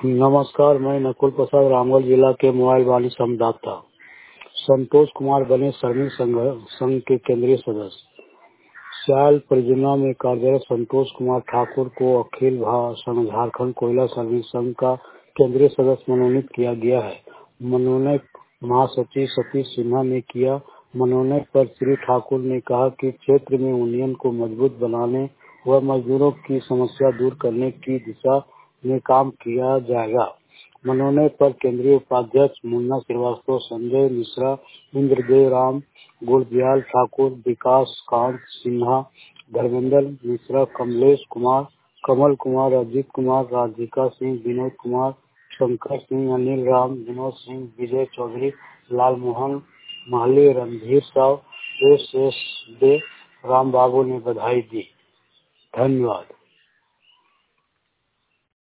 नमस्कार, मैं नकुल प्रसाद रामगढ़ जिला के मोबाइल वाली संवाददाता संतोष कुमार बने श्रमिक संघ के केंद्रीय सदस्य। स्याल परियोजना में कार्यरत संतोष कुमार ठाकुर को अखिल संघ झारखंड कोयला श्रमिक संघ का केंद्रीय सदस्य मनोनीत किया गया है। मनोनयन महासचिव सतीश सिन्हा ने किया। मनोनयन पर श्री ठाकुर ने कहा कि क्षेत्र में यूनियन को मजबूत बनाने व मजदूरों की समस्या दूर करने की दिशा में काम किया जाएगा। मनोनयन पर केंद्रीय उपाध्यक्ष मुन्ना श्रीवास्तव, संजय मिश्रा, इंद्रदेव राम, गुलदयाल ठाकुर, विकास कांत सिन्हा, धर्मेंद्र मिश्रा, कमलेश कुमार, कमल कुमार, अजीत कुमार, राधिका सिंह, विनोद कुमार, शंकर सिंह, अनिल राम, विनोद सिंह, विजय चौधरी, लालमोहन महली, रणधीर साव, एस दे, राम बाबू ने बधाई दी। धन्यवाद।